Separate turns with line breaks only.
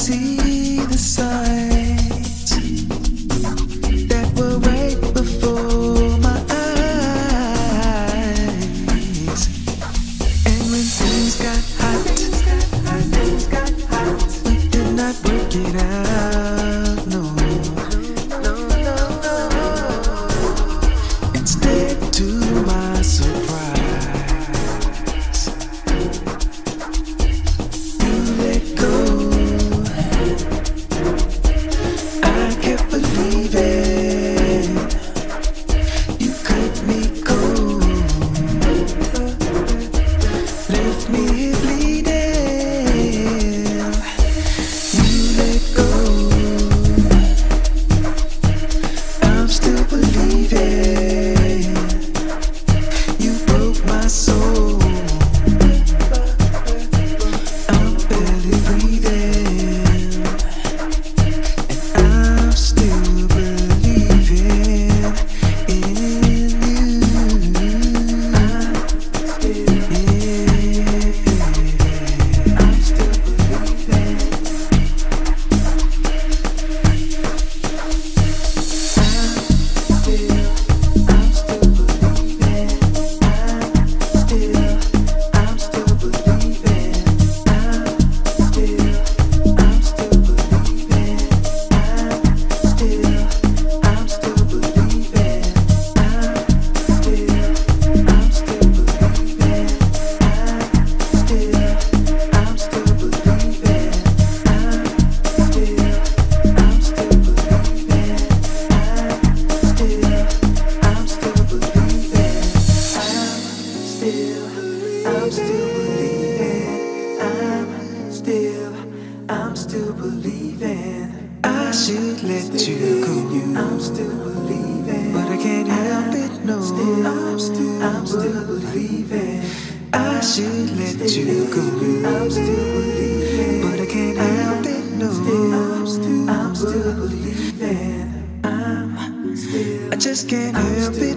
see the signs that were right before my eyes. And when things got hot, we did not work it out, no. Instead, to my surprise, you let go. I kept believing you cut me cold, left me here bleeding. You let go. I'm still believing. You broke my soul. I'm barely breathing, and I'm still believing in you. I'm still, yeah, I'm still believing. I'm still believing. I should let you go. I'm still believing, but I can't help it. No, I'm still believing. I should let you go. I'm still believing, but I can't help it. No, I'm still believing. I just can't help it.